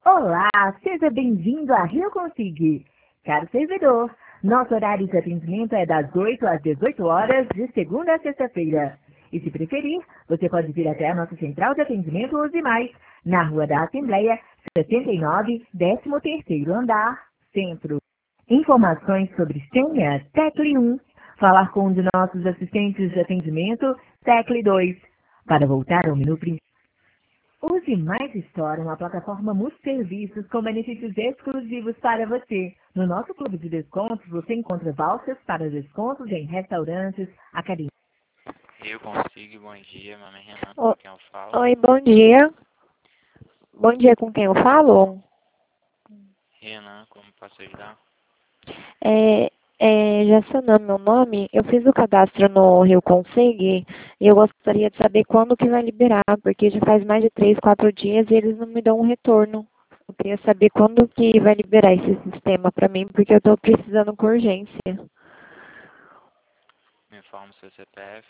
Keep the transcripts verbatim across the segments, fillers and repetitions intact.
Olá, seja bem-vindo a Rio Consig. Caro servidor, nosso horário de atendimento é das oito às dezoito horas, de segunda a sexta-feira. E se preferir, você pode vir até a nossa central de atendimento Use Mais, na Rua da Assembleia, setenta e nove, décimo terceiro andar, Centro. Informações sobre senha, tecle um. Falar com um de nossos assistentes de atendimento, tecle dois. Para voltar ao menu principal, Use Mais Store, uma plataforma multi-serviços com benefícios exclusivos para você. No nosso clube de descontos, você encontra vouchers para descontos em restaurantes, academias. Eu consigo, bom dia, meu nome é Renan, O- com quem eu falo. Oi, bom dia. Bom dia, com quem eu falo? Renan, como posso ajudar? É, é, já acionando meu nome, eu fiz o cadastro no Rio Consig e eu gostaria de saber quando que vai liberar, porque já faz mais de três, quatro dias e eles não me dão um retorno. Eu queria saber quando que vai liberar esse sistema para mim, porque eu estou precisando com urgência. Me informa o seu C P F.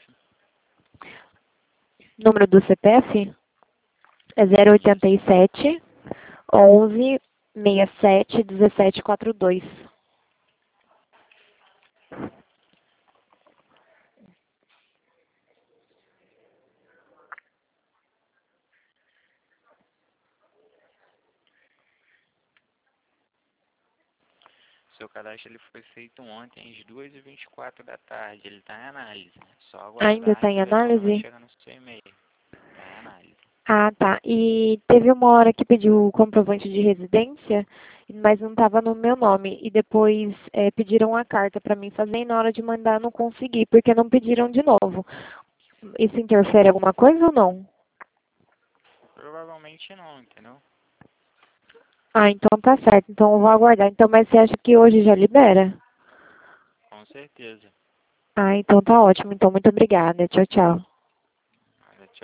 Número do C P F é zero oitenta e sete, onze, sessenta e sete, dezessete, quarenta e dois. Seu cadastro ele foi feito ontem às duas e vinte e quatro da tarde. Ele está em análise. Só Ainda aguardar está em que o retorno vai análise? chegar no seu e-mail. Está em análise. Ah, tá. E teve uma hora que pediu o comprovante de residência, mas não estava no meu nome. E depois eh, pediram a carta para mim fazer e na hora de mandar não consegui, porque não pediram de novo. Isso interfere alguma coisa ou não? Provavelmente não, entendeu? Ah, então tá certo. Então eu vou aguardar. Então, mas você acha que hoje já libera? Com certeza. Ah, então tá ótimo. Então, muito obrigada. Tchau, tchau.